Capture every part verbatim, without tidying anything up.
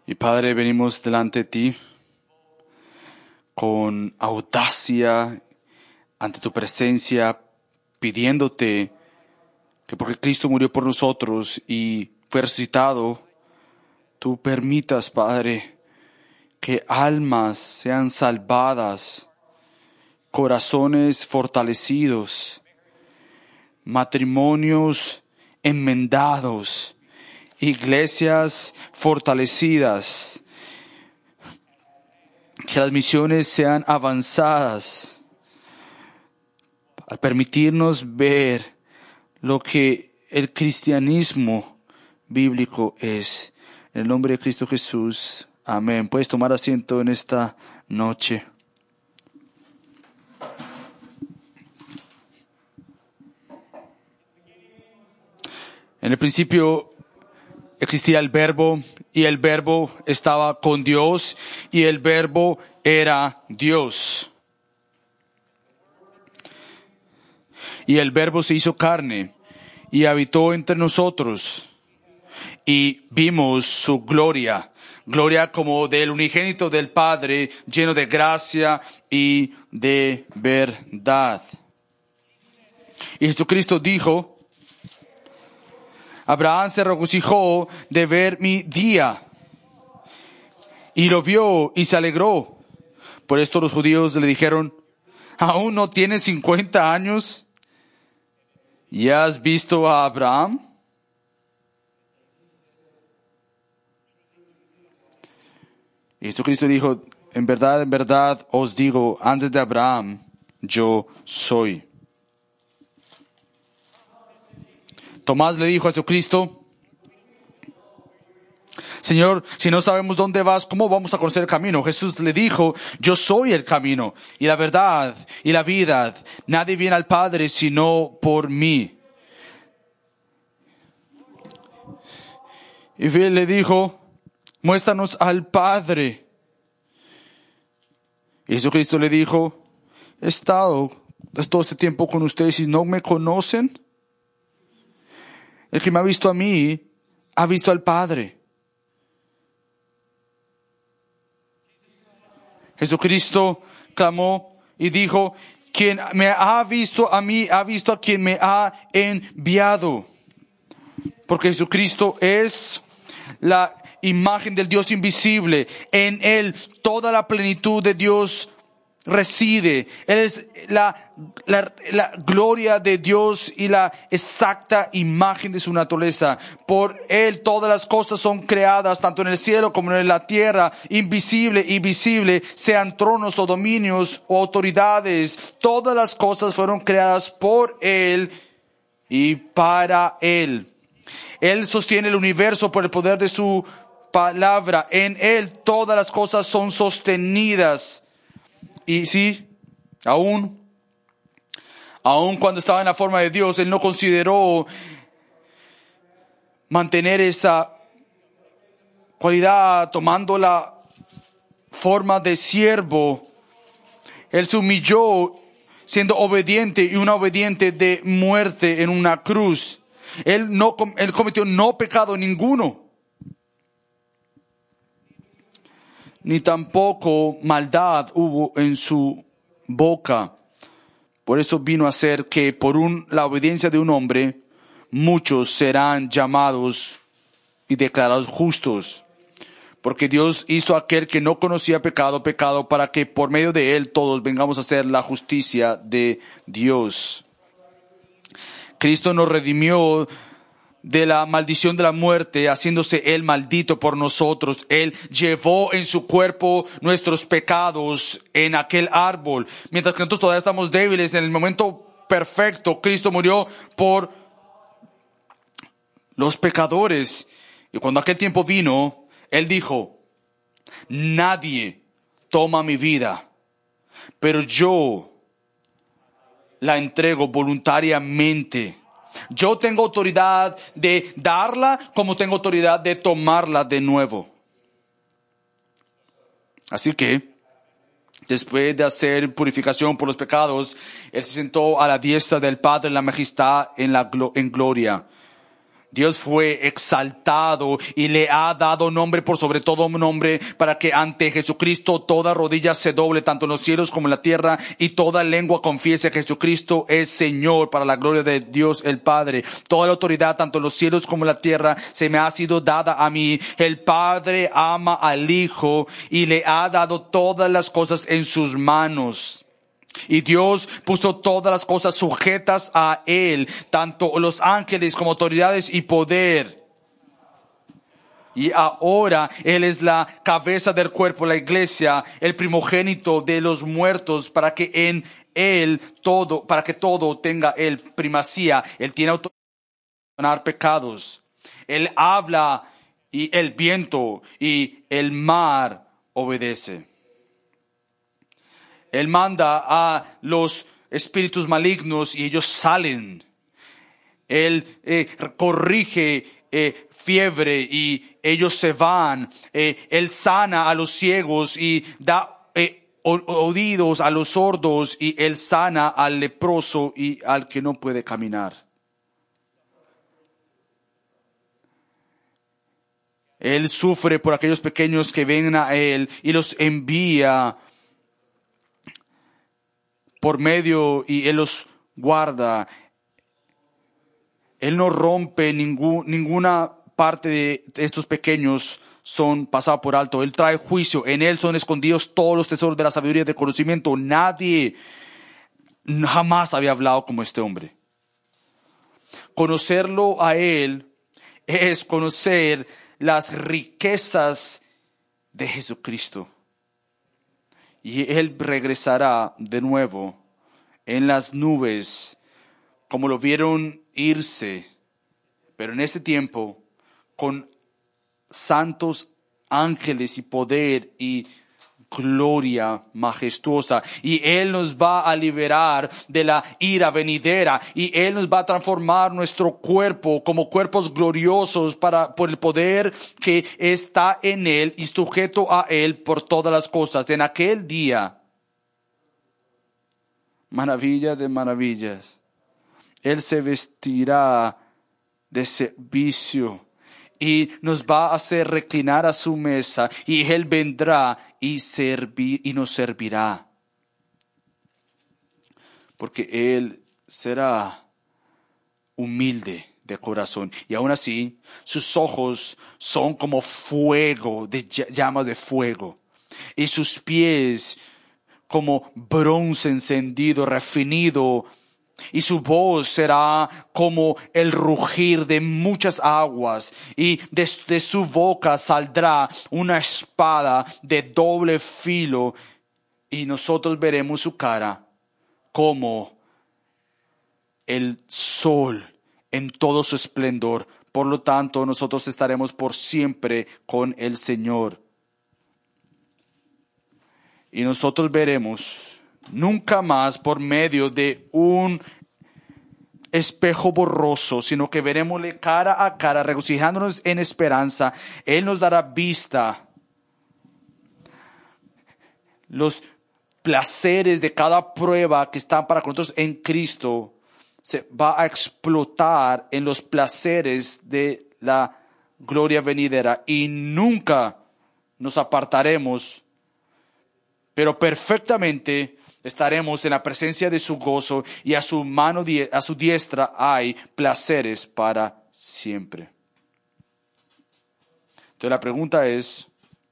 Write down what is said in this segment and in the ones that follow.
Y Padre, venimos delante de ti con audacia ante tu presencia, pidiéndote que porque Cristo murió por nosotros y fue resucitado, tú permitas, Padre, que almas sean salvadas, corazones fortalecidos, matrimonios enmendados, iglesias fortalecidas, que las misiones sean avanzadas, al permitirnos ver lo que el cristianismo bíblico es. En el nombre de Cristo Jesús, amén. Puedes tomar asiento en esta noche. En el principio existía el Verbo, y el Verbo estaba con Dios, y el Verbo era Dios. Y el Verbo se hizo carne, y habitó entre nosotros, y vimos su gloria, gloria como del unigénito del Padre, lleno de gracia y de verdad. Y Jesucristo dijo: Abraham se regocijó de ver mi día, y lo vio y se alegró. Por esto los judíos le dijeron: ¿aún no tienes cincuenta años? ¿Y has visto a Abraham? Y Jesucristo dijo: en verdad, en verdad os digo, antes de Abraham yo soy. Tomás le dijo a Jesucristo: Señor, si no sabemos dónde vas, ¿cómo vamos a conocer el camino? Jesús le dijo: yo soy el camino y la verdad y la vida. Nadie viene al Padre sino por mí. Y él le dijo: muéstranos al Padre. Y Jesucristo le dijo: he estado todo este tiempo con ustedes y no me conocen. El que me ha visto a mí, ha visto al Padre. Jesucristo clamó y dijo: quien me ha visto a mí, ha visto a quien me ha enviado. Porque Jesucristo es la imagen del Dios invisible. En Él toda la plenitud de Dios reside. Él es la, la, la gloria de Dios y la exacta imagen de su naturaleza. Por Él todas las cosas son creadas, tanto en el cielo como en la tierra, invisible y visible, sean tronos o dominios o autoridades. Todas las cosas fueron creadas por Él y para Él. Él sostiene el universo por el poder de su palabra. En Él todas las cosas son sostenidas. Y sí, aún, aún cuando estaba en la forma de Dios, Él no consideró mantener esa cualidad tomando la forma de siervo. Él se humilló siendo obediente, y una obediente de muerte en una cruz. Él no, él cometió no pecado ninguno, ni tampoco maldad hubo en su boca. Por eso vino a ser que por un, la obediencia de un hombre, muchos serán llamados y declarados justos. Porque Dios hizo a aquel que no conocía pecado, pecado, para que por medio de él todos vengamos a ser la justicia de Dios. Cristo nos redimió de la maldición de la muerte, haciéndose Él maldito por nosotros. Él llevó en su cuerpo nuestros pecados en aquel árbol. Mientras que nosotros todavía estamos débiles, en el momento perfecto, Cristo murió por los pecadores. Y cuando aquel tiempo vino, Él dijo: nadie toma mi vida, pero yo la entrego voluntariamente. Yo tengo autoridad de darla, como tengo autoridad de tomarla de nuevo. Así que, después de hacer purificación por los pecados, Él se sentó a la diestra del Padre en la majestad, en la en gloria. Dios fue exaltado y le ha dado nombre por sobre todo nombre, para que ante Jesucristo toda rodilla se doble, tanto en los cielos como en la tierra, y toda lengua confiese que Jesucristo es Señor, para la gloria de Dios el Padre. Toda la autoridad, tanto en los cielos como en la tierra, se me ha sido dada a mí. El Padre ama al Hijo y le ha dado todas las cosas en sus manos. Y Dios puso todas las cosas sujetas a Él, tanto los ángeles como autoridades y poder. Y ahora Él es la cabeza del cuerpo, la iglesia, el primogénito de los muertos, para que en Él todo, para que todo tenga Él primacía. Él tiene autoridad para perdonar pecados. Él habla y el viento y el mar obedece. Él manda a los espíritus malignos y ellos salen. Él eh, corrige eh, fiebre y ellos se van. Eh, él sana a los ciegos y da eh, oídos a los sordos, y Él sana al leproso y al que no puede caminar. Él sufre por aquellos pequeños que ven a Él y los envía por medio, y Él los guarda. Él no rompe ningún, ninguna parte de estos pequeños son pasados por alto. Él trae juicio. En Él son escondidos todos los tesoros de la sabiduría y del conocimiento. Nadie jamás había hablado como este hombre. Conocerlo a Él es conocer las riquezas de Jesucristo. Y Él regresará de nuevo en las nubes, como lo vieron irse, pero en este tiempo con santos ángeles y poder y gloria majestuosa. Y Él nos va a liberar de la ira venidera, y Él nos va a transformar nuestro cuerpo como cuerpos gloriosos para, por el poder que está en Él y sujeto a Él por todas las cosas. En aquel día, maravilla de maravillas, Él se vestirá de servicio y nos va a hacer reclinar a su mesa, y Él vendrá y, servi- y nos servirá. Porque Él será humilde de corazón, y aún así sus ojos son como fuego, de llamas de fuego, y sus pies como bronce encendido, refinido. Y su voz será como el rugir de muchas aguas, y desde su boca saldrá una espada de doble filo, y nosotros veremos su cara como el sol en todo su esplendor. Por lo tanto, nosotros estaremos por siempre con el Señor. Y nosotros veremos nunca más por medio de un espejo borroso, sino que veremosle cara a cara, regocijándonos en esperanza. Él nos dará vista. Los placeres de cada prueba que están para nosotros en Cristo se va a explotar en los placeres de la gloria venidera, y nunca nos apartaremos, pero perfectamente estaremos en la presencia de su gozo, y a su mano, a su diestra hay placeres para siempre. Entonces la pregunta es,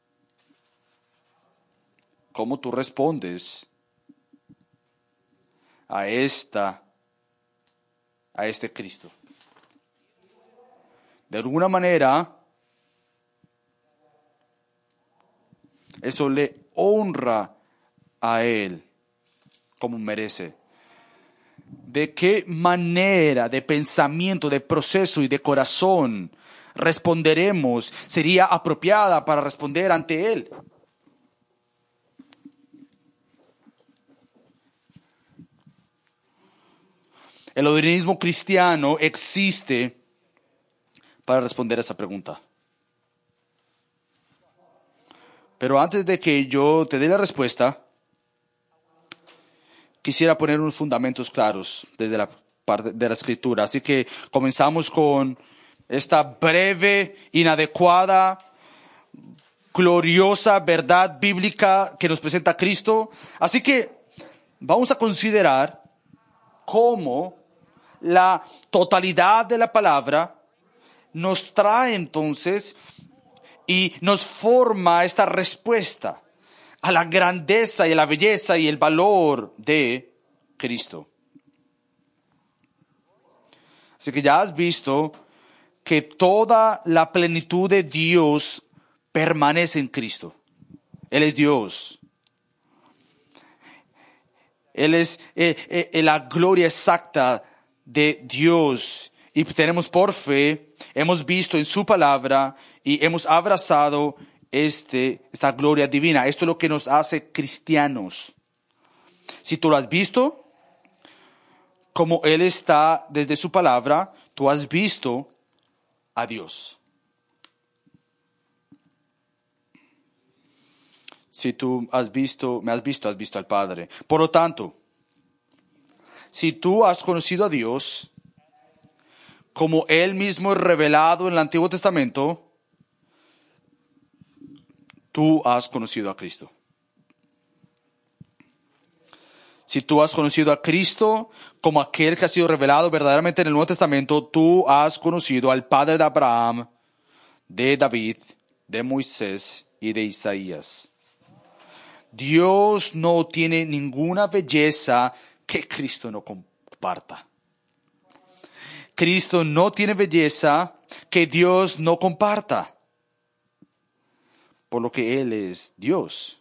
¿cómo tú respondes a esta, a este Cristo? De alguna manera, eso le honra a Él como merece. ¿De qué manera de pensamiento, de proceso y de corazón responderemos sería apropiada para responder ante Él? El organismo cristiano existe para responder a esa pregunta. Pero antes de que yo te dé la respuesta, quisiera poner unos fundamentos claros desde la parte de la Escritura. Así que comenzamos con esta breve, inadecuada, gloriosa verdad bíblica que nos presenta Cristo. Así que vamos a considerar cómo la totalidad de la palabra nos trae entonces y nos forma esta respuesta a la grandeza y a la belleza y el valor de Cristo. Así que ya has visto que toda la plenitud de Dios permanece en Cristo. Él es Dios. Él es eh, eh, la gloria exacta de Dios. Y tenemos por fe, hemos visto en su palabra y hemos abrazado este, esta gloria divina. Esto es lo que nos hace cristianos. Si tú lo has visto, como Él está desde su palabra, tú has visto a Dios. Si tú has visto, me has visto, has visto al Padre. Por lo tanto, si tú has conocido a Dios, como Él mismo es revelado en el Antiguo Testamento, tú has conocido a Cristo. Si tú has conocido a Cristo como aquel que ha sido revelado verdaderamente en el Nuevo Testamento, tú has conocido al Padre de Abraham, de David, de Moisés y de Isaías. Dios no tiene ninguna belleza que Cristo no comparta. Cristo no tiene belleza que Dios no comparta, por lo que Él es Dios.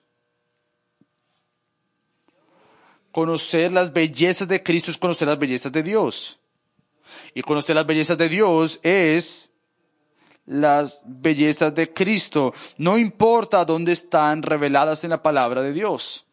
Conocer las bellezas de Cristo es conocer las bellezas de Dios. Y conocer las bellezas de Dios es las bellezas de Cristo. No importa dónde están reveladas en la palabra de Dios.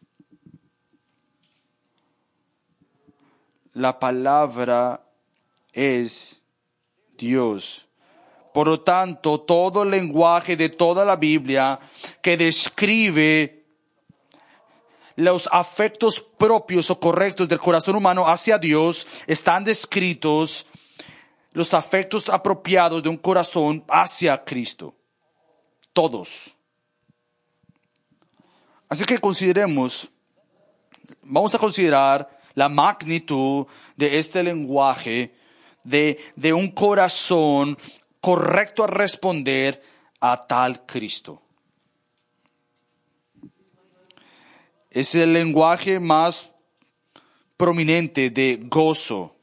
La palabra es Dios. Por lo tanto, todo el lenguaje de toda la Biblia que describe los afectos propios o correctos del corazón humano hacia Dios, están descritos los afectos apropiados de un corazón hacia Cristo. Todos. Así que consideremos, vamos a considerar la magnitud de este lenguaje de, de un corazón correcto a responder a tal Cristo. Es el lenguaje más prominente de gozo.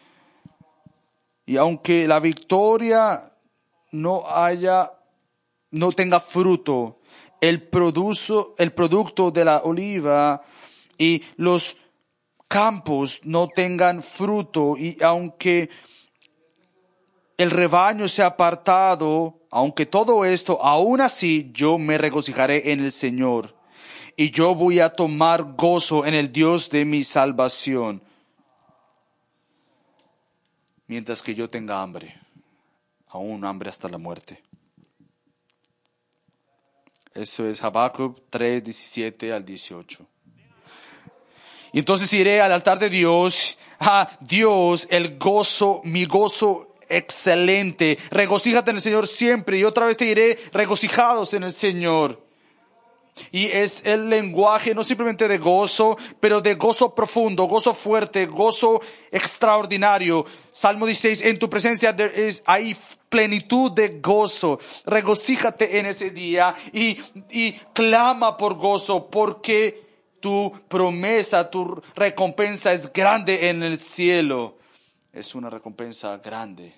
Y aunque la victoria no haya, no tenga fruto, el, produzo, el producto de la oliva y los campos no tengan fruto, y aunque el rebaño sea apartado, aunque todo esto, aún así yo me regocijaré en el Señor. Y yo voy a tomar gozo en el Dios de mi salvación. Mientras que yo tenga hambre, aún hambre hasta la muerte. Eso es Habacuc tres, diecisiete al dieciocho. Y entonces iré al altar de Dios, a Dios, el gozo, mi gozo excelente. Regocíjate en el Señor siempre, y otra vez te diré, regocijados en el Señor. Y es el lenguaje no simplemente de gozo, pero de gozo profundo, gozo fuerte, gozo extraordinario. Salmo dieciséis, en tu presencia es, hay plenitud de gozo. Regocíjate en ese día y, y clama por gozo, porque tu promesa, tu recompensa es grande en el cielo. Es una recompensa grande.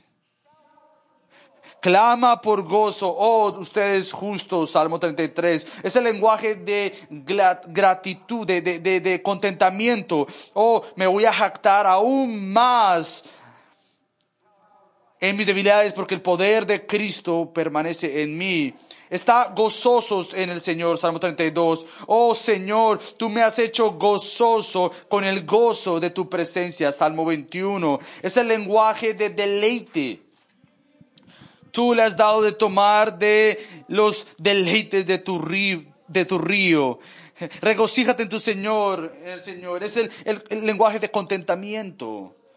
Clama por gozo, oh ustedes justos, Salmo treinta y tres. Es el lenguaje de gratitud, de, de, de, de contentamiento. Oh, me voy a jactar aún más en mis debilidades, porque el poder de Cristo permanece en mí. Está gozosos en el Señor, Salmo treinta y dos. Oh Señor, tú me has hecho gozoso con el gozo de tu presencia, Salmo veintiuno. Es el lenguaje de deleite. Tú le has dado de tomar de los deleites de tu río. De tu río. Regocíjate en tu Señor. El Señor es el, el, el lenguaje de contentamiento.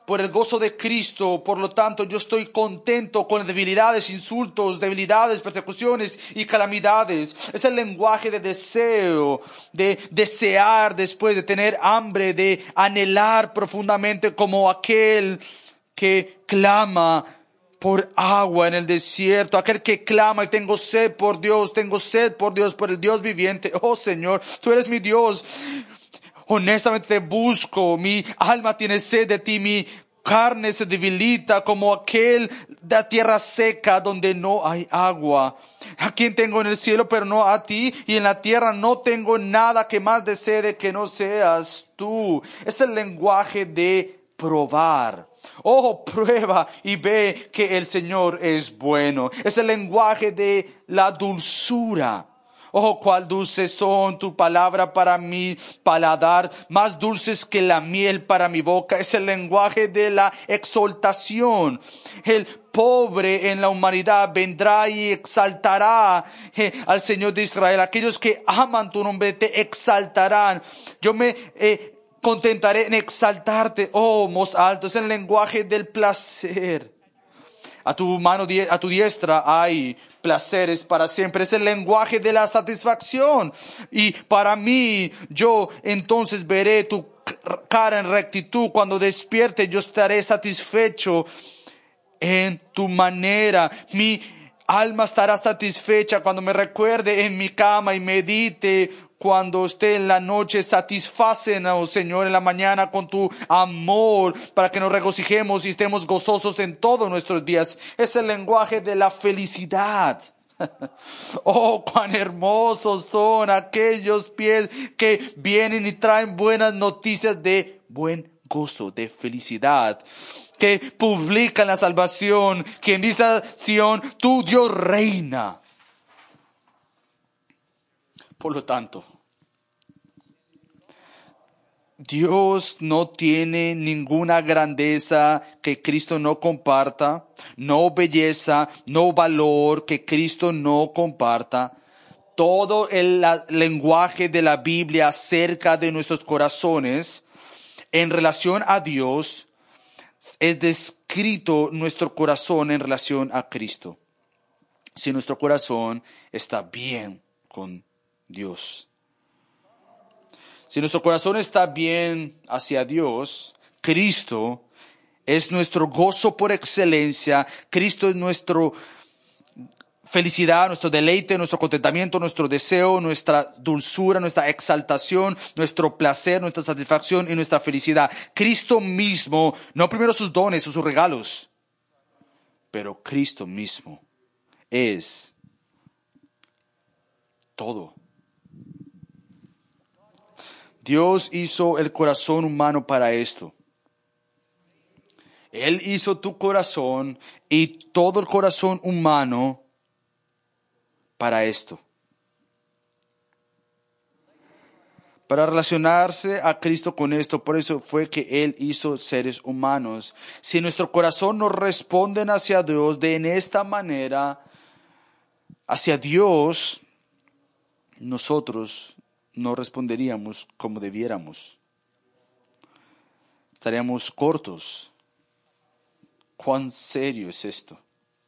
por el gozo de Cristo. Por lo tanto, yo estoy contento con debilidades, insultos, debilidades, persecuciones y calamidades. Es el lenguaje de deseo, de desear después, de tener hambre, de anhelar profundamente como aquel que clama por agua en el desierto, aquel que clama y tengo sed por Dios, tengo sed por Dios, por el Dios viviente. Oh Señor, tú eres mi Dios. Honestamente te busco, mi alma tiene sed de ti, mi carne se debilita como aquel de la tierra seca donde no hay agua. A quien tengo en el cielo, pero no a ti, y en la tierra no tengo nada que más desee que no seas tú. Es el lenguaje de probar. Oh, prueba y ve que el Señor es bueno. Es el lenguaje de la dulzura. Oh, cuál dulces son tu palabra para mi paladar, más dulces que la miel para mi boca. Es el lenguaje de la exaltación. El pobre en la humanidad vendrá y exaltará eh, al Señor de Israel. Aquellos que aman tu nombre te exaltarán. Yo me eh, contentaré en exaltarte, oh, most alto. Es el lenguaje del placer. A tu mano, a tu diestra hay placeres para siempre. Es el lenguaje de la satisfacción. Y para mí, yo entonces veré tu cara en rectitud. Cuando despierte, yo estaré satisfecho en tu manera. Mi alma estará satisfecha cuando me recuerde en mi cama y medite. Cuando esté en la noche, satisfácenos, Señor, en la mañana con tu amor, para que nos regocijemos y estemos gozosos en todos nuestros días. Es el lenguaje de la felicidad. Oh, cuán hermosos son aquellos pies que vienen y traen buenas noticias de buen gozo, de felicidad, que publican la salvación, quien dice a Sión, tu Dios reina. Por lo tanto, Dios no tiene ninguna grandeza que Cristo no comparta, no belleza, no valor que Cristo no comparta. Todo el la, lenguaje de la Biblia acerca de nuestros corazones en relación a Dios es descrito nuestro corazón en relación a Cristo. Si nuestro corazón está bien con Dios. Si nuestro corazón está bien hacia Dios, Cristo es nuestro gozo por excelencia, Cristo es nuestra felicidad, nuestro deleite, nuestro contentamiento, nuestro deseo, nuestra dulzura, nuestra exaltación, nuestro placer, nuestra satisfacción y nuestra felicidad. Cristo mismo, no primero sus dones o sus regalos, pero Cristo mismo es todo. Dios hizo el corazón humano para esto. Él hizo tu corazón y todo el corazón humano para esto. Para relacionarse a Cristo con esto, por eso fue que Él hizo seres humanos. Si nuestro corazón no responde hacia Dios de en esta manera, hacia Dios, nosotros no responderíamos como debiéramos. Estaríamos cortos. ¿Cuán serio es esto?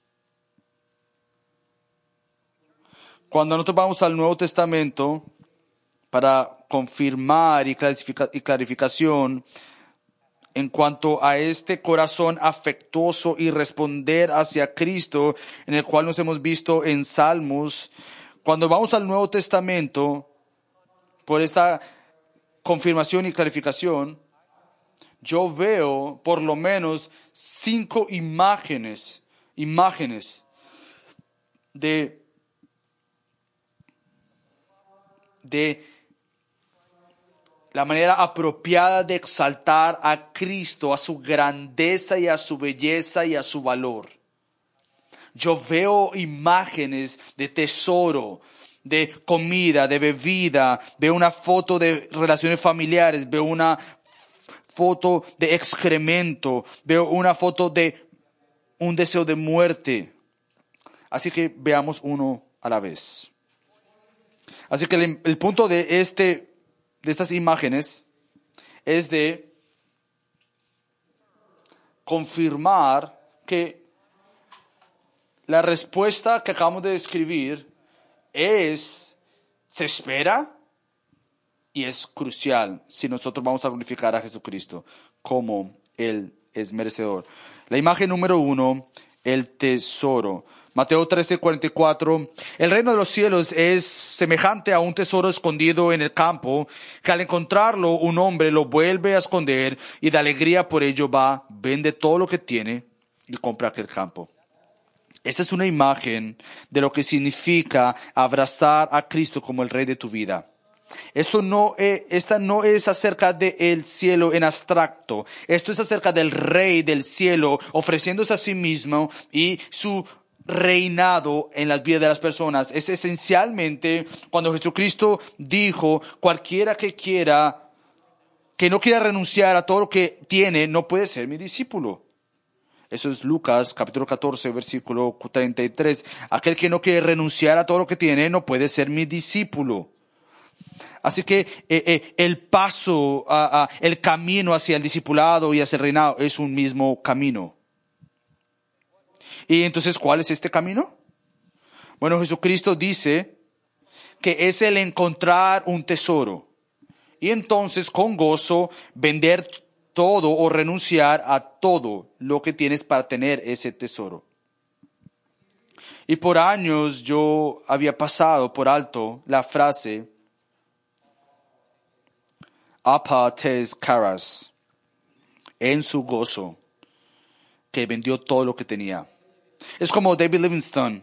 Cuando nosotros vamos al Nuevo Testamento para confirmar y, clarifica, y clarificación en cuanto a este corazón afectuoso y responder hacia Cristo, en el cual nos hemos visto en Salmos, cuando vamos al Nuevo Testamento, por esta confirmación y clarificación, yo veo por lo menos cinco imágenes, imágenes de, de la manera apropiada de exaltar a Cristo, a su grandeza y a su belleza y a su valor. Yo veo imágenes de tesoro, de comida, de bebida, veo una foto de relaciones familiares, veo una foto de excremento, veo una foto de un deseo de muerte. Así que veamos uno a la vez. Así que el, el punto de, este, de estas imágenes es de confirmar que la respuesta que acabamos de describir es, se espera y es crucial si nosotros vamos a glorificar a Jesucristo como Él es merecedor. La imagen número uno, el tesoro. Mateo trece, cuarenta y cuatro. El reino de los cielos es semejante a un tesoro escondido en el campo, que al encontrarlo un hombre lo vuelve a esconder y de alegría por ello va, vende todo lo que tiene y compra aquel campo. Esta es una imagen de lo que significa abrazar a Cristo como el Rey de tu vida. Esto no es, esta no es acerca del cielo en abstracto. Esto es acerca del Rey del cielo ofreciéndose a sí mismo y su reinado en las vidas de las personas. Es esencialmente cuando Jesucristo dijo, cualquiera que quiera, que no quiera renunciar a todo lo que tiene, no puede ser mi discípulo. Eso es Lucas capítulo catorce, versículo treinta y tres. Aquel que no quiere renunciar a todo lo que tiene, no puede ser mi discípulo. Así que eh, eh, el paso, uh, uh, el camino hacia el discipulado y hacia el reinado es un mismo camino. Y entonces, ¿cuál es este camino? Bueno, Jesucristo dice que es el encontrar un tesoro. Y entonces, con gozo, vender todo o renunciar a todo lo que tienes para tener ese tesoro. Y por años yo había pasado por alto la frase apa tes caras, en su gozo, que vendió todo lo que tenía. Es como David Livingstone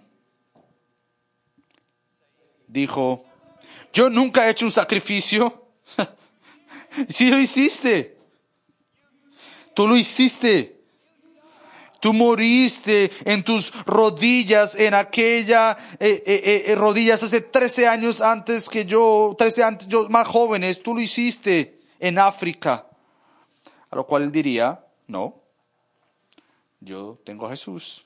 dijo, yo nunca he hecho un sacrificio. Sí lo hiciste. Tú lo hiciste. Tú moriste en tus rodillas, en aquella eh, eh, eh, rodillas hace trece años antes que yo, trece años yo, más jóvenes, tú lo hiciste en África. A lo cual él diría, no, yo tengo a Jesús.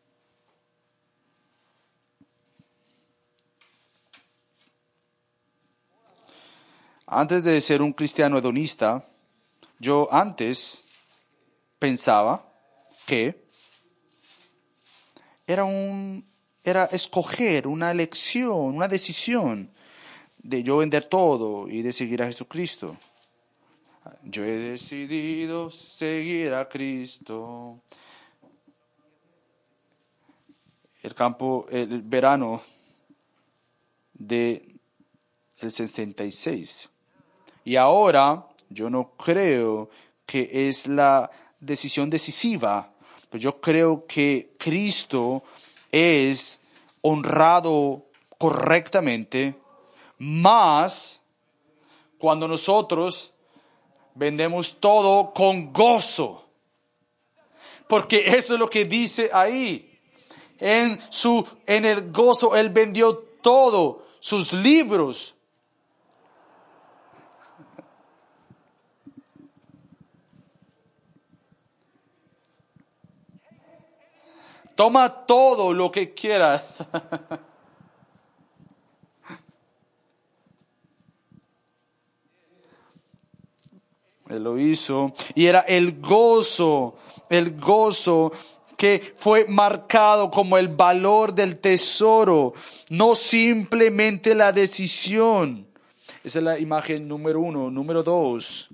Antes de ser un cristiano hedonista, yo antes pensaba que era un, era escoger una elección, una decisión de yo vender todo y de seguir a Jesucristo. Yo he decidido seguir a Cristo. El campo, el verano de el sesenta y seis. Y ahora yo no creo que es la decisión decisiva, pero yo creo que Cristo es honrado correctamente más cuando nosotros vendemos todo con gozo. Porque eso es lo que dice ahí. En su, en el gozo Él vendió todo, sus libros. Toma todo lo que quieras. Él lo hizo y era el gozo, el gozo que fue marcado como el valor del tesoro, no simplemente la decisión. Esa es la imagen número uno. Número dos.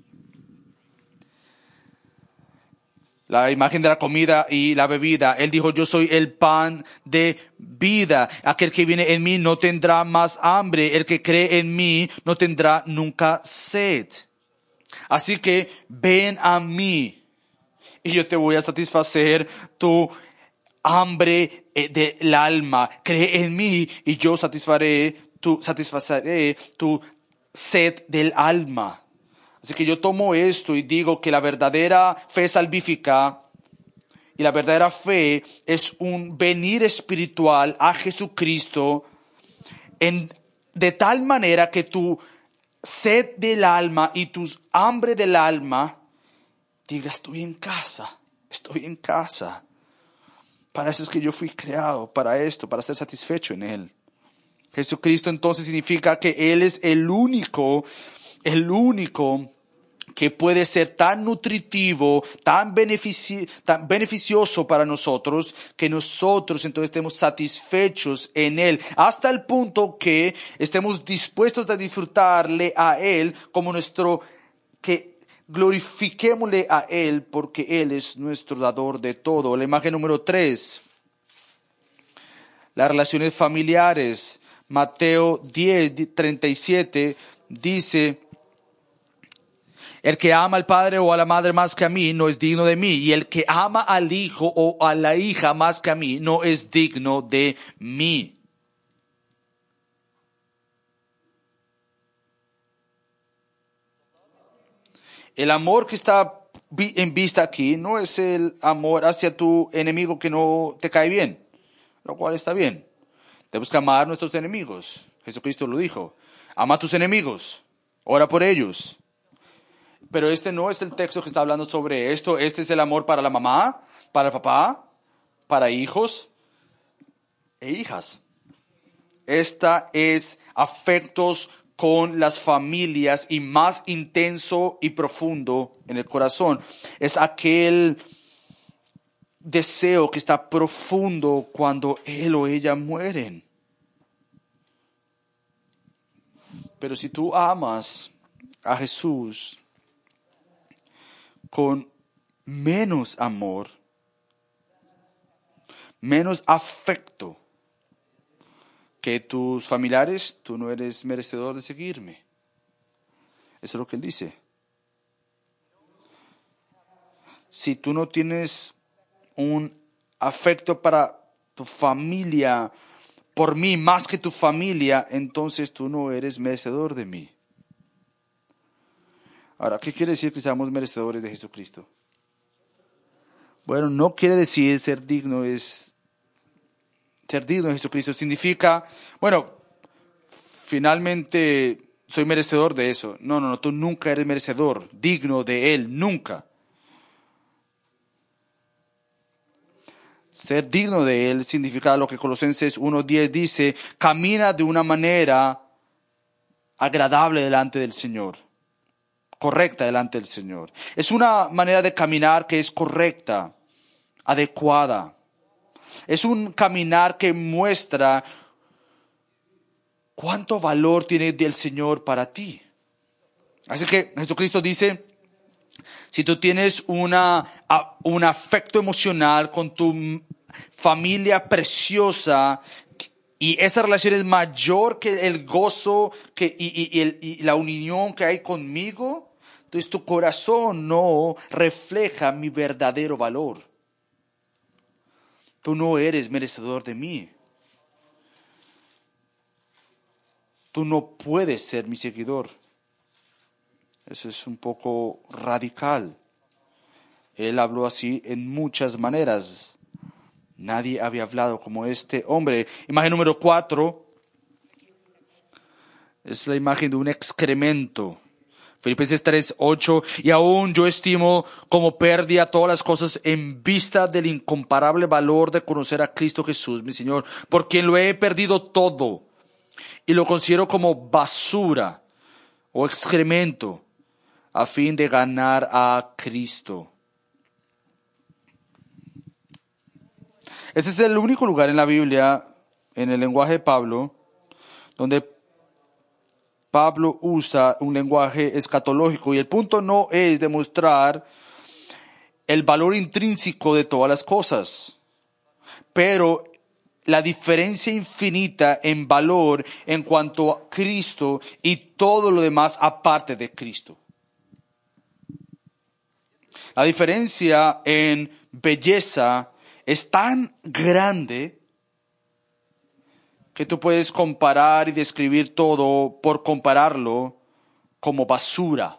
La imagen de la comida y la bebida. Él dijo, yo soy el pan de vida. Aquel que viene en mí no tendrá más hambre. El que cree en mí no tendrá nunca sed. Así que ven a mí y yo te voy a satisfacer tu hambre del alma. Cree en mí y yo satisfaré tu, satisfaceré tu sed del alma. Así que yo tomo esto y digo que la verdadera fe salvífica y la verdadera fe es un venir espiritual a Jesucristo en, de tal manera que tu sed del alma y tus hambre del alma diga, estoy en casa, estoy en casa. Para eso es que yo fui creado, para esto, para ser satisfecho en Él. Jesucristo entonces significa que Él es el único, el único que puede ser tan nutritivo, tan, benefici- tan beneficioso para nosotros, que nosotros entonces estemos satisfechos en Él, hasta el punto que estemos dispuestos a disfrutarle a Él como nuestro, que glorifiquémosle a Él porque Él es nuestro dador de todo. La imagen número tres, las relaciones familiares. Mateo diez, treinta y siete dice: el que ama al padre o a la madre más que a mí no es digno de mí, y el que ama al hijo o a la hija más que a mí no es digno de mí. El amor que está en vista aquí no es el amor hacia tu enemigo que no te cae bien, lo cual está bien. Tenemos que amar a nuestros enemigos. Jesucristo lo dijo. Ama a tus enemigos. Ora por ellos. Pero este no es el texto que está hablando sobre esto. Este es el amor para la mamá, para el papá, para hijos e hijas. Esta es afectos con las familias y más intenso y profundo en el corazón. Es aquel deseo que está profundo cuando él o ella mueren. Pero si tú amas a Jesús con menos amor, menos afecto que tus familiares, tú no eres merecedor de seguirme. Eso es lo que él dice. Si tú no tienes un afecto para tu familia, por mí más que tu familia, entonces tú no eres merecedor de mí. Ahora, ¿qué quiere decir que seamos merecedores de Jesucristo? Bueno, no quiere decir ser digno, es ser digno de Jesucristo. Significa, bueno, finalmente soy merecedor de eso. No, no, no, tú nunca eres merecedor, digno de Él, nunca. Ser digno de Él significa lo que Colosenses uno diez dice: camina de una manera agradable delante del Señor, correcta delante del Señor. Es una manera de caminar que es correcta, adecuada. Es un caminar que muestra cuánto valor tiene el Señor para ti. Así que Jesucristo dice: si tú tienes una, un afecto emocional con tu familia preciosa y esa relación es mayor que el gozo que, y, y, y, el, y la unión que hay conmigo, entonces tu corazón no refleja mi verdadero valor. Tú no eres merecedor de mí. Tú no puedes ser mi seguidor. Eso es un poco radical. Él habló así en muchas maneras. Nadie había hablado como este hombre. Imagen número cuatro es la imagen de un excremento. Filipenses tres, ocho. Y aún yo estimo como pérdida todas las cosas en vista del incomparable valor de conocer a Cristo Jesús, mi Señor, por quien lo he perdido todo y lo considero como basura o excremento a fin de ganar a Cristo. Este es el único lugar en la Biblia, en el lenguaje de Pablo, donde Pablo usa un lenguaje escatológico, y el punto no es demostrar el valor intrínseco de todas las cosas, pero la diferencia infinita en valor en cuanto a Cristo y todo lo demás aparte de Cristo. La diferencia en belleza es tan grande que tú puedes comparar y describir todo por compararlo como basura.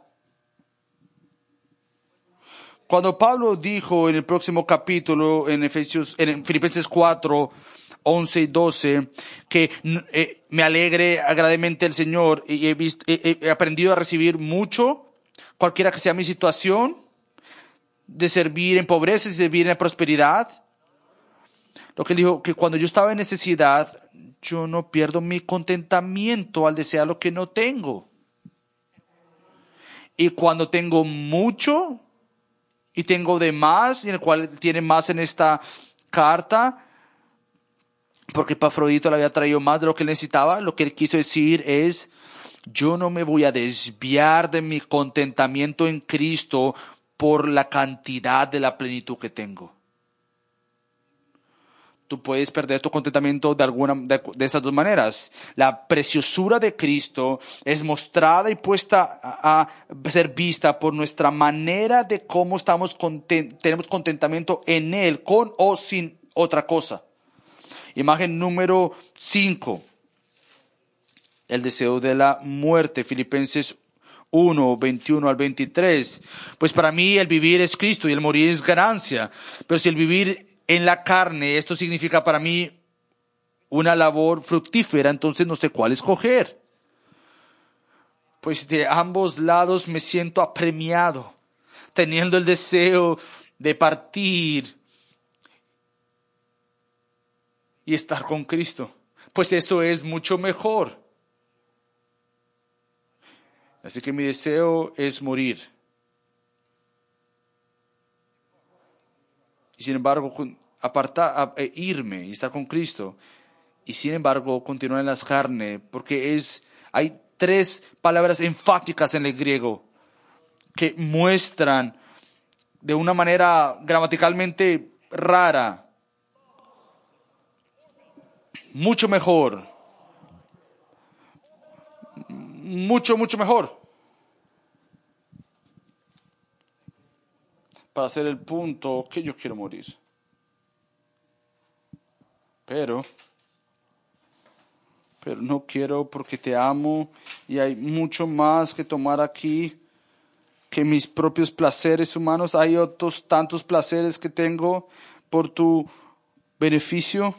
Cuando Pablo dijo en el próximo capítulo, en Efesios, en Filipenses cuatro, once y doce, que eh, me alegre agradablemente el Señor y he, visto, he, he aprendido a recibir mucho, cualquiera que sea mi situación, de servir en pobreza y servir en prosperidad. Lo que él dijo, que cuando yo estaba en necesidad, yo no pierdo mi contentamiento al desear lo que no tengo. Y cuando tengo mucho y tengo de más, y en el cual tiene más en esta carta, porque Epafrodito le había traído más de lo que él necesitaba, lo que él quiso decir es, yo no me voy a desviar de mi contentamiento en Cristo por la cantidad de la plenitud que tengo. Tú puedes perder tu contentamiento de alguna de, de estas dos maneras. La preciosura de Cristo es mostrada y puesta a, a ser vista por nuestra manera de cómo estamos content, tenemos contentamiento en Él, con o sin otra cosa. Imagen número cinco. El deseo de la muerte. Filipenses uno, veintiuno al veintitrés. Pues para mí el vivir es Cristo y el morir es ganancia. Pero si el vivir en la carne, esto significa para mí una labor fructífera, entonces no sé cuál escoger. Pues de ambos lados me siento apremiado, teniendo el deseo de partir y estar con Cristo. Pues eso es mucho mejor. Así que mi deseo es morir. Y sin embargo, apartar, e irme y estar con Cristo. Y sin embargo, continuar en las carnes, porque es, hay tres palabras enfáticas en el griego que muestran de una manera gramaticalmente rara. Mucho mejor. Mucho, mucho mejor. Para hacer el punto que yo quiero morir. Pero, pero no quiero porque te amo y hay mucho más que tomar aquí que mis propios placeres humanos. Hay otros tantos placeres que tengo por tu beneficio.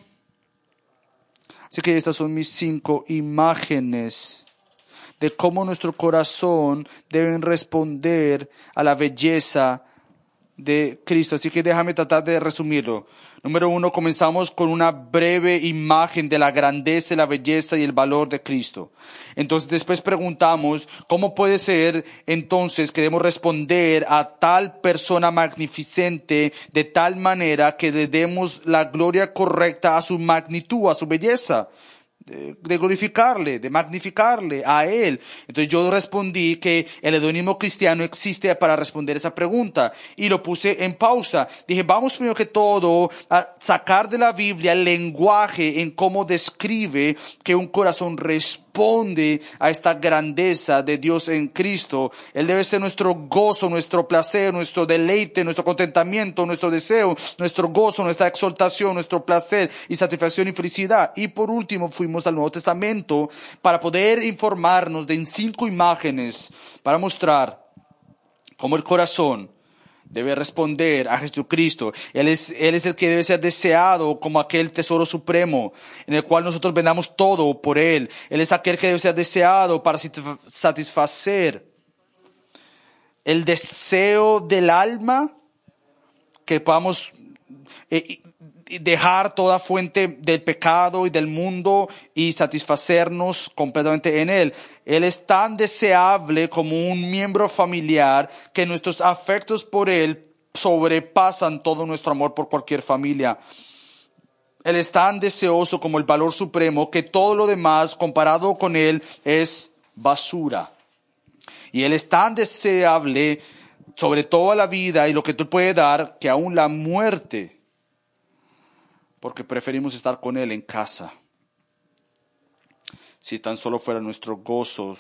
Así que estas son mis cinco imágenes de cómo nuestro corazón debe responder a la belleza de Cristo. Así que déjame tratar de resumirlo. Número uno, comenzamos con una breve imagen de la grandeza, la belleza y el valor de Cristo. Entonces después preguntamos, ¿cómo puede ser entonces que debemos responder a tal persona magnificente de tal manera que le demos la gloria correcta a su magnitud, a su belleza? De glorificarle, de magnificarle a Él. Entonces yo respondí que el hedonismo cristiano existe para responder esa pregunta y lo puse en pausa. Dije, vamos primero que todo a sacar de la Biblia el lenguaje en cómo describe que un corazón responde a esta grandeza de Dios en Cristo. Él debe ser nuestro gozo, nuestro placer, nuestro deleite, nuestro contentamiento, nuestro deseo, nuestro gozo, nuestra exaltación, nuestro placer y satisfacción y felicidad. Y por último fuimos al Nuevo Testamento para poder informarnos de en cinco imágenes para mostrar cómo el corazón debe responder a Jesucristo. Él es, Él es el que debe ser deseado como aquel tesoro supremo en el cual nosotros vendamos todo por Él. Él es aquel que debe ser deseado para satisfacer el deseo del alma, que podamos eh, dejar toda fuente del pecado y del mundo y satisfacernos completamente en Él. Él es tan deseable como un miembro familiar que nuestros afectos por Él sobrepasan todo nuestro amor por cualquier familia. Él es tan deseoso como el valor supremo que todo lo demás comparado con Él es basura. Y Él es tan deseable sobre toda la vida y lo que tú puedes dar que aún la muerte, porque preferimos estar con Él en casa. Si tan solo fuera nuestro gozo.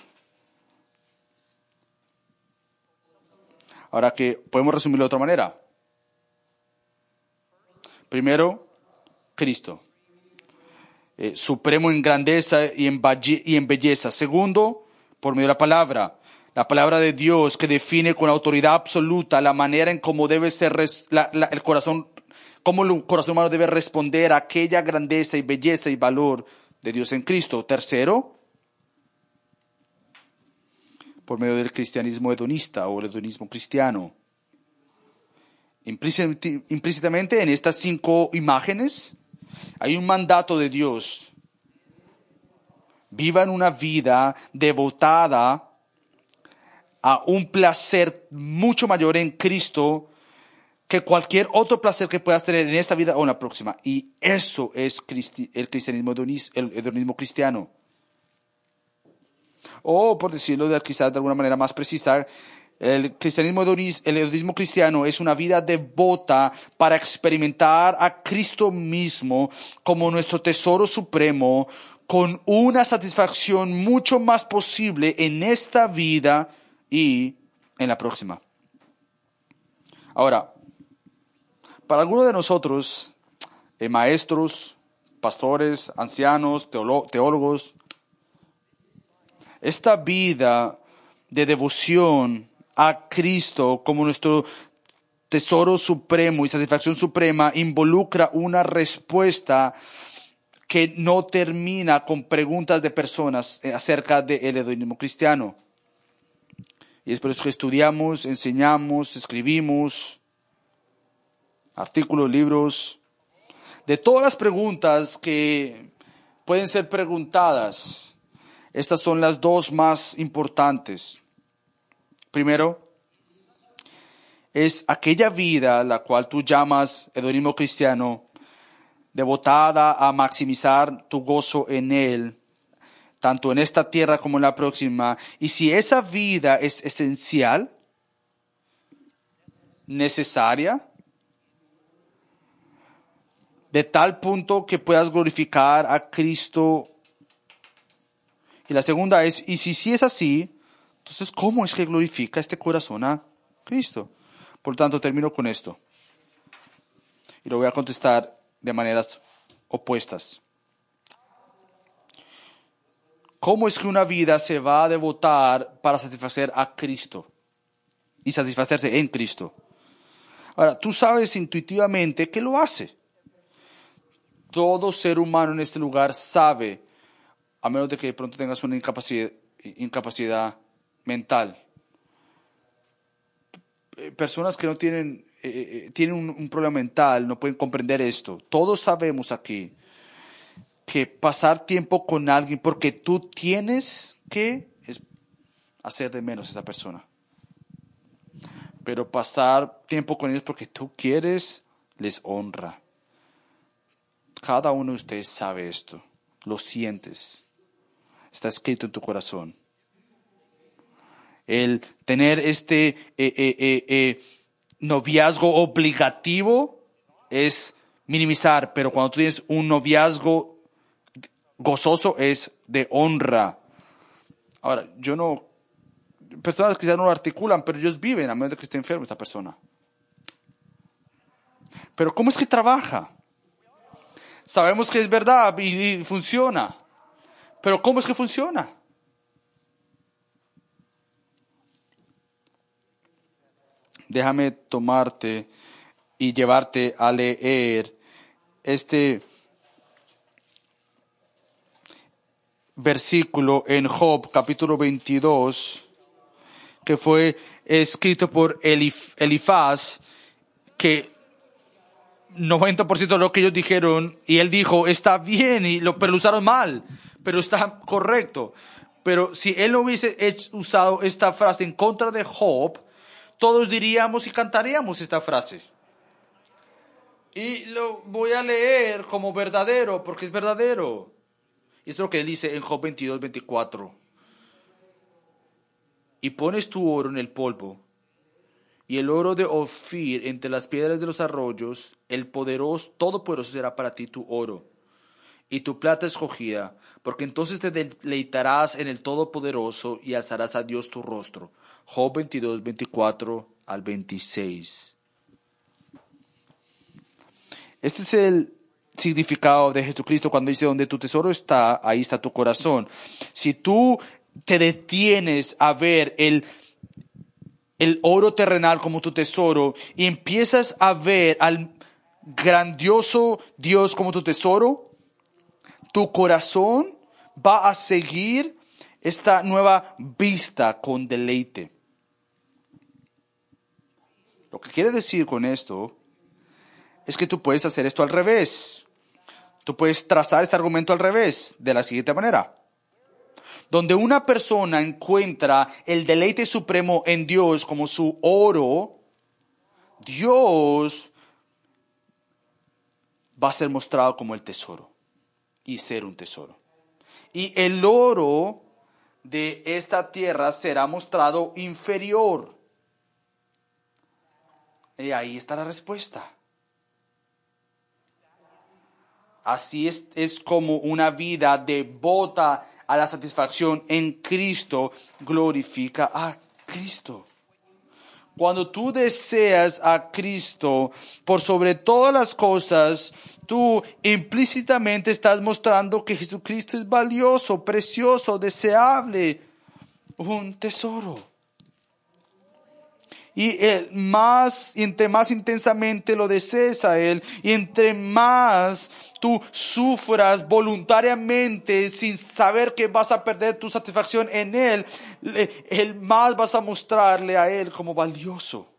Ahora que podemos resumirlo de otra manera. Primero, Cristo. Eh, supremo en grandeza y en, y en belleza. Segundo, por medio de la palabra. La palabra de Dios que define con autoridad absoluta la manera en cómo debe ser res, la, la, el corazón, cómo el corazón humano debe responder a aquella grandeza y belleza y valor de Dios en Cristo. Tercero, por medio del cristianismo hedonista o el hedonismo cristiano. Implícitamente en estas cinco imágenes hay un mandato de Dios. Vivan una vida devotada a un placer mucho mayor en Cristo que cualquier otro placer que puedas tener en esta vida o en la próxima. Y eso es cristi- el cristianismo hedonis- el hedonismo cristiano. O, por decirlo de, quizás de alguna manera más precisa, el cristianismo hedonis- el hedonismo cristiano es una vida devota para experimentar a Cristo mismo como nuestro tesoro supremo, con una satisfacción mucho más posible en esta vida y en la próxima. Ahora, para algunos de nosotros, eh, maestros, pastores, ancianos, teolo- teólogos, esta vida de devoción a Cristo como nuestro tesoro supremo y satisfacción suprema involucra una respuesta que no termina con preguntas de personas acerca del hedonismo cristiano. Y es por eso que estudiamos, enseñamos, escribimos artículos, libros, de todas las preguntas que pueden ser preguntadas. Estas son las dos más importantes. Primero, es aquella vida la cual tú llamas hedonismo cristiano, devotada a maximizar tu gozo en Él, tanto en esta tierra como en la próxima. Y si esa vida es esencial, necesaria, de tal punto que puedas glorificar a Cristo. Y la segunda es, y si sí es así, entonces ¿cómo es que glorifica este corazón a Cristo? Por lo tanto, termino con esto. Y lo voy a contestar de maneras opuestas. ¿Cómo es que una vida se va a devotar para satisfacer a Cristo? Y satisfacerse en Cristo. Ahora, tú sabes intuitivamente que lo hace. Todo ser humano en este lugar sabe, a menos de que de pronto tengas una incapacidad, incapacidad mental. Personas que no tienen, eh, tienen un, un problema mental no pueden comprender esto. Todos sabemos aquí que pasar tiempo con alguien porque tú tienes que es hacer de menos a esa persona. Pero pasar tiempo con ellos porque tú quieres les honra. Cada uno de ustedes sabe esto, lo sientes, está escrito en tu corazón. El tener este eh, eh, eh, eh, noviazgo obligativo es minimizar, pero cuando tú tienes un noviazgo gozoso es de honra. Ahora, yo no, personas quizás no lo articulan, pero ellos viven a menos de que esté enfermo esta persona. Pero ¿cómo es que trabaja? Sabemos que es verdad y, y funciona. Pero ¿cómo es que funciona? Déjame tomarte y llevarte a leer este versículo en Job, capítulo veintidós, que fue escrito por Elif- Elifaz, que noventa por ciento de lo que ellos dijeron, y él dijo, está bien, y lo, pero lo usaron mal, pero está correcto. Pero si él no hubiese hecho, usado esta frase en contra de Job, todos diríamos y cantaríamos esta frase. Y lo voy a leer como verdadero, porque es verdadero. Y es lo que él dice en Job veintidós, veinticuatro. Y pones tu oro en el polvo, y el oro de Ofir entre las piedras de los arroyos, el poderoso, todopoderoso será para ti tu oro, y tu plata escogida, porque entonces te deleitarás en el Todopoderoso y alzarás a Dios tu rostro. Job veintidós, veinticuatro al veintiséis. Este es el significado de Jesucristo cuando dice, donde tu tesoro está, ahí está tu corazón. Si tú te detienes a ver el, el oro terrenal como tu tesoro y empiezas a ver al grandioso Dios como tu tesoro, tu corazón va a seguir esta nueva vista con deleite. Lo que quiere decir con esto es que tú puedes hacer esto al revés. Tú puedes trazar este argumento al revés, de la siguiente manera. donde una persona encuentra el deleite supremo en Dios como su oro, Dios va a ser mostrado como el tesoro y ser un tesoro. Y el oro de esta tierra será mostrado inferior. Y ahí está la respuesta. Así es, es como una vida devota a la satisfacción en Cristo glorifica a Cristo. Cuando tú deseas a Cristo por sobre todas las cosas, tú implícitamente estás mostrando que Jesucristo es valioso, precioso, deseable, un tesoro. Y el más, y entre más intensamente lo desees a Él, y entre más tú sufras voluntariamente sin saber que vas a perder tu satisfacción en Él, el más vas a mostrarle a Él como valioso.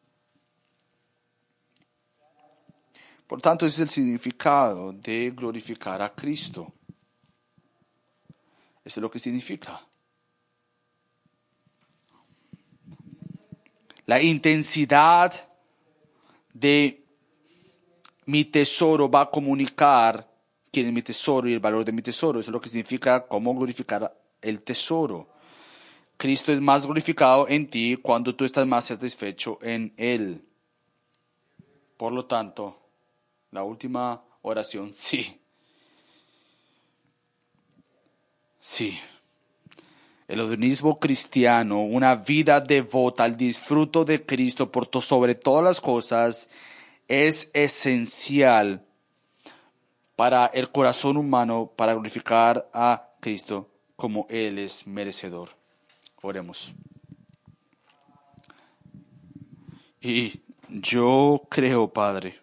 Por tanto, ese es el significado de glorificar a Cristo. Eso es lo que significa. La intensidad de mi tesoro va a comunicar quién es mi tesoro y el valor de mi tesoro. Eso es lo que significa cómo glorificar el tesoro. Cristo es más glorificado en ti cuando tú estás más satisfecho en Él. Por lo tanto, la última oración, sí. Sí. El hedonismo cristiano, una vida devota al disfruto de Cristo por to- sobre todas las cosas, es esencial para el corazón humano para glorificar a Cristo como Él es merecedor. Oremos. Y yo creo, Padre,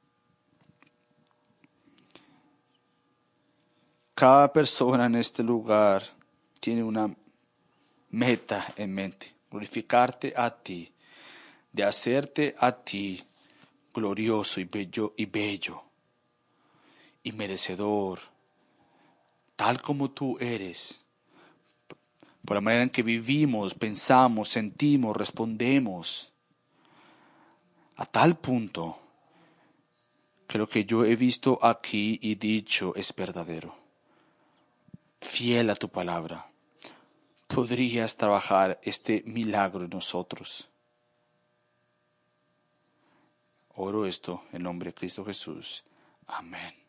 cada persona en este lugar tiene una meta en mente, glorificarte a ti, de hacerte a ti glorioso y bello y bello y merecedor, tal como tú eres, por la manera en que vivimos, pensamos, sentimos, respondemos, a tal punto que lo que yo he visto aquí y dicho es verdadero, fiel a tu palabra. ¿Podrías trabajar este milagro en nosotros? Oro esto en nombre de Cristo Jesús. Amén.